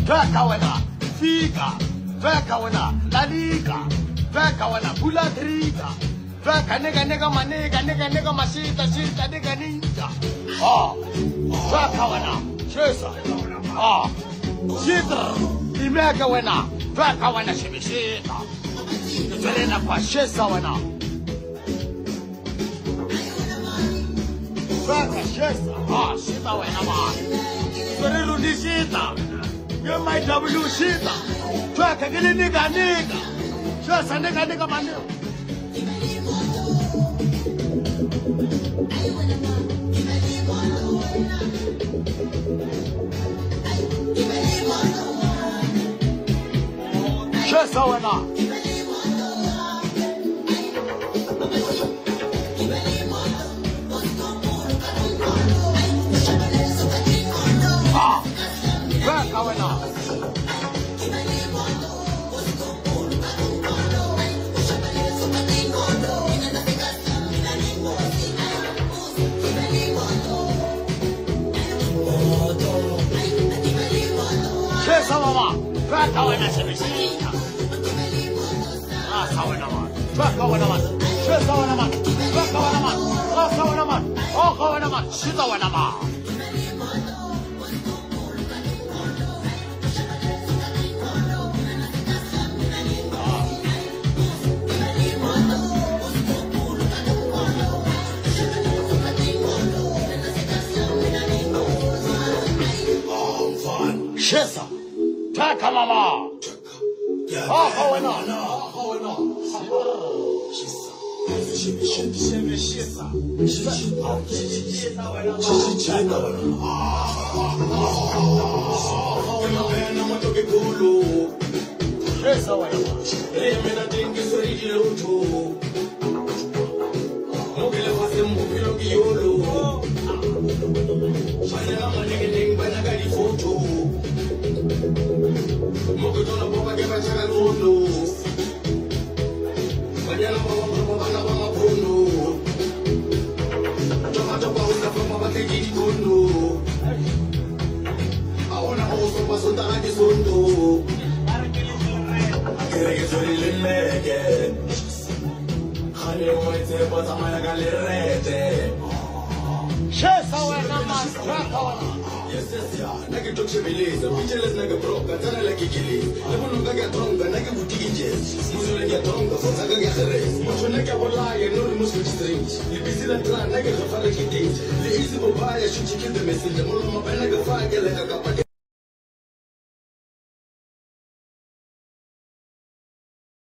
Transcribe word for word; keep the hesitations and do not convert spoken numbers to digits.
Track wena, Figa, track wena, La Liga, track wena, Bulatrita, track nigga nigga ma nigga nigga nigga ma shita shita nigga ninja. Oh, track wena, Chesa. Oh, shita, Imeka wena, track wena shibishita. Tolena kwa Chesa wena. Track Chesa. Ah, shita wena man. Tolena ni shita. You my W shita. Track again nigga nigga. Just a nigga nigga man. Just a winner. Ah, track a winner. Chesa mama, track away na shibishita. Ah, sawa naman. Track away naman. Chesa away naman. Track away naman. Ah, sawa naman. Oh, away naman. Shita away naman. Chesa, track mama. Oh, away naman. Oh, away naman. Chesa. Chesa. Chesa wena man, track wena. Yes, yes, yeah. Nage tokshe beleza, bicheles nage broka, tana lagi gili. Lepo nunga gya tronga, nage butiges. Musule gya tronga, fonsa gya kheres. Mocho nage bolaya, nuri musu strange. Libisi la tra, nage khafara kidinj. Li easy bobaya, shuchi kill the messenger. Molo mabaya nage fage, lega kapati.